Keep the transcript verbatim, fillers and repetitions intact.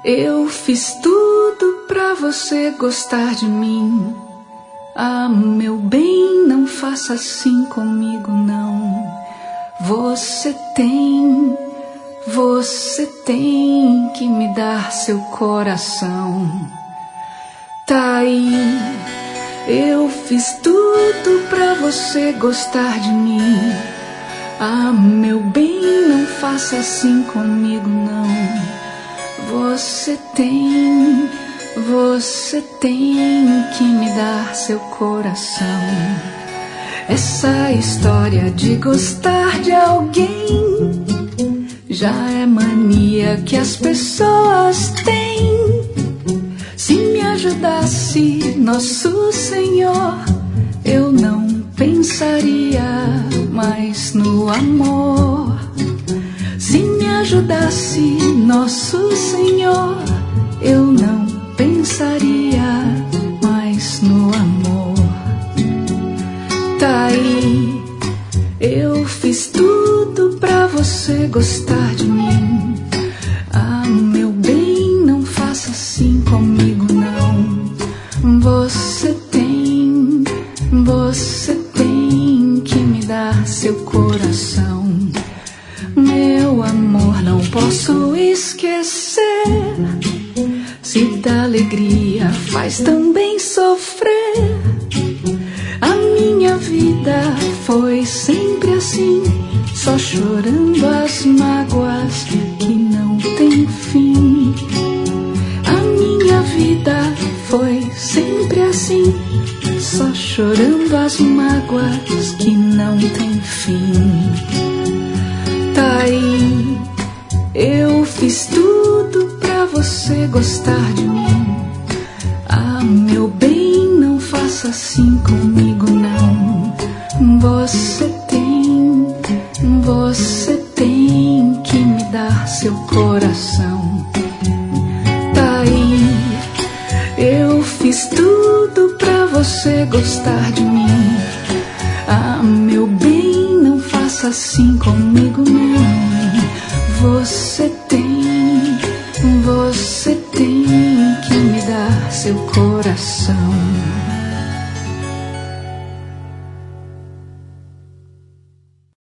Eu fiz tudo pra você gostar de mim. Ah, meu bem, não faça assim comigo, não. Você tem, você tem que me dar seu coração. Tá aí, eu fiz tudo pra você gostar de mim. Ah, meu bem, não faça assim comigo, não. Você tem, você tem que me dar seu coração. Essa história de gostar de alguém já é mania que as pessoas têm. Se me ajudasse Nosso Senhor, eu não pensaria mais no amor. Se me ajudasse Nosso Senhor, eu não pensaria mais no amor. Tá aí, eu fiz tudo pra você gostar de mim. Ah, meu bem, não faça assim comigo, não. Você tem, você tem que me dar seu coração. Meu amor, não posso esquecer. Se dá alegria, faz também sofrer. A minha vida foi sempre assim, só chorando as mágoas que não tem fim. A minha vida foi sempre assim, só chorando as mágoas que não tem fim. Tá aí, eu fiz tudo pra você gostar de mim. Ah, meu bem, não faça assim comigo, não. Você tem, você tem que me dar seu coração. Tá aí, eu fiz tudo pra você gostar de mim. Ah, meu bem, não faça assim comigo, não. Você